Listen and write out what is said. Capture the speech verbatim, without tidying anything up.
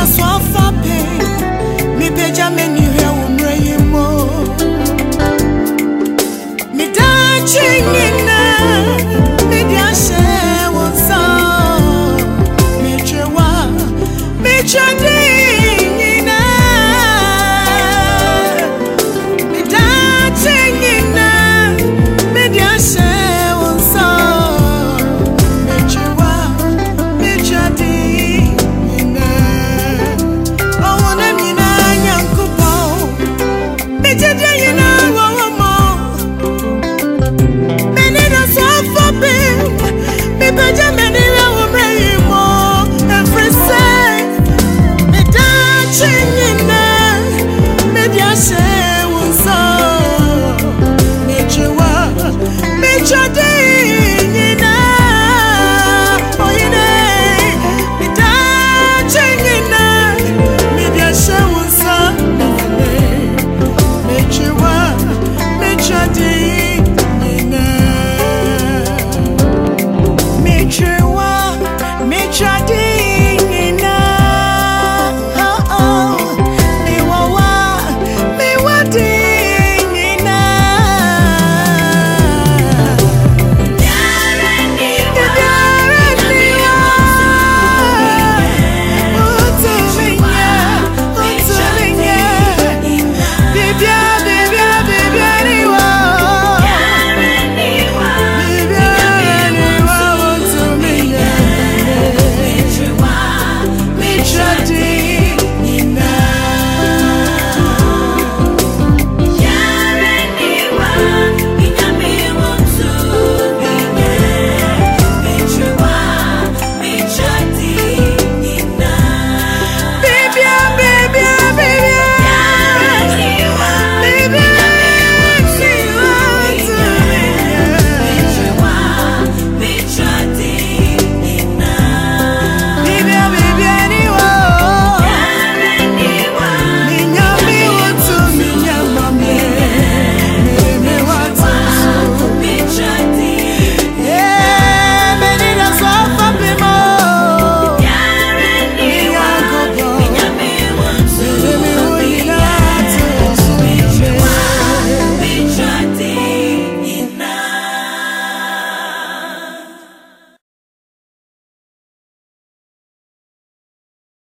that's what for pay. Me beja me ni he umre yimo. Me da chingina. Me dia she wonsa. Me chewa. Me chadingina. Me da chingina. Me dia she wonsa. Me chewa. Me chadingina. Oh, na mina nyankupo. Me chadingina wo mo. Me ni da so for me. Me beja me ni we umre yimo. Every say me da ching.